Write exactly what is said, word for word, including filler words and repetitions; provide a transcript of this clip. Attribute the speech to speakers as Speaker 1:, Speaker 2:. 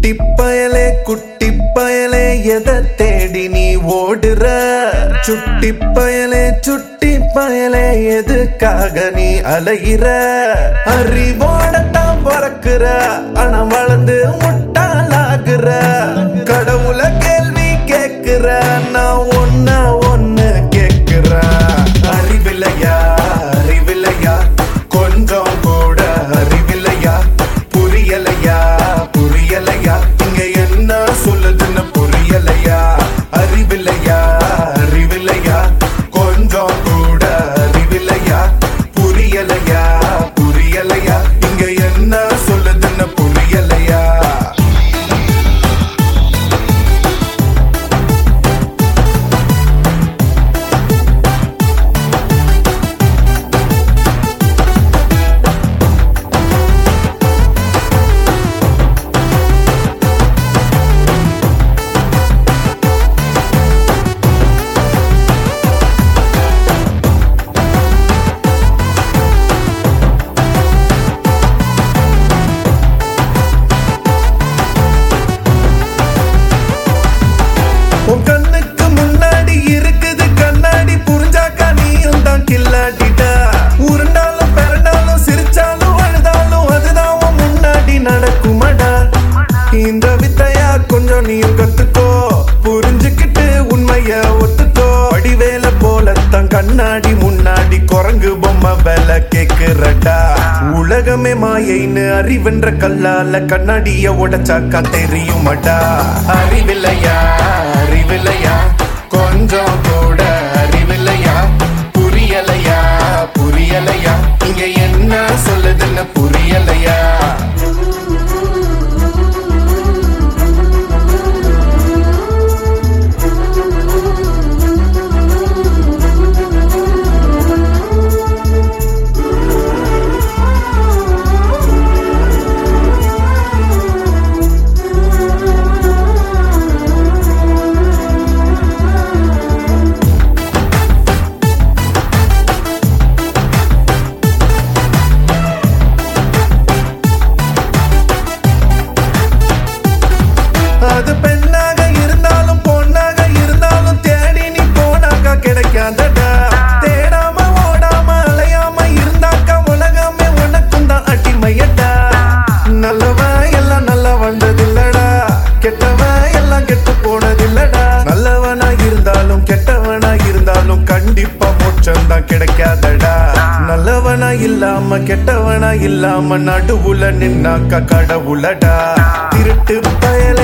Speaker 1: குட்டி பயலே குட்டி பயலே எதை தேடி நீ ஓடுற? சுட்டி பயலே சுட்டி பயலே எதுக்காக நீ அலையிற? அறிவோடத்தான் பிறக்குற, ஆனா வளர்ந்து முட்டாளாகுற. கடவுள கேள்வி கேட்கிற, நான் ஒன்ன ஒன்னு கேட்கிற. அறிவில்லையா அறிவில்லையா கொஞ்சம் கூட அறிவில்லையா? புரியலையா புரியலையா இங்க என்ன சொல்லுதுன்னு புரியலையா? அறிவில்லையா அறிவில்லையா கொஞ்சம் கூட அறிவில்லையா? புரியலையா புரியலையா இங்க என்ன சொல்லுதுன்னு புரியலையா? உன் கண்ணுக்கு முன்னாடி இருக்குது கண்ணாடி, புரிஞ்சாக்கா நீயும் தான் கில்லாடிட்ட. உருண்டாலும் பிறண்டாலும் சிரிச்சாலும் அழுதாலும் அதுதான் உன் முன்னாடி நடக்குமடா. இந்த வித்தையா கொஞ்சம் நீயும் கத்துக்கோ, புரிஞ்சுக்கிட்டு உண்மைய ஒத்துக்கோ. வடிவேல போலத்தான் கண்ணாடி முன்னாடி குரங்கு பொம்மை வேலை கேக்குறடா. உலகமே மாயைன்னு அறிவென்ற கல்லால கண்ணாடிய உடைச்சாக்கா தெரியுமடா. அறிவில்லையா அறிவில்லையா கொஞ்சம் கூட அறிவில்லையா? புரியலையா புரியலையா இங்க என்ன சொல்லுதுன்னு புரியலையா? அது பெண்ணாக இருந்தாலும் பொண்ணாக இருந்தாலும் தேடி நீ போனாக்கா கிடைக்காதடா. தேடாம ஓடாம அலையாம இருந்தாக்கா உலகமே உனக்கும் தான் அடிமையடா. நல்லவன் எல்லாம் நல்லா வந்ததில்லடா, கெட்டவன் எல்லாம் கெட்டு போனதில்லடா. நல்லவனா இருந்தாலும் கெட்டவனா இருந்தாலும் கண்டிப்பா மோட்சம் தான் கிடைக்காதடா. நல்லவனா இல்லாம கெட்டவனா இல்லாம நடுவுல நின்னாக்கா கடவுளடா. திருட்டு பயல